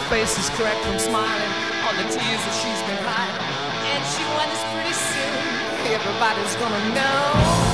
face is cracked from smiling, all the tears that she's been hiding. And she wonders pretty soon, everybody's gonna know.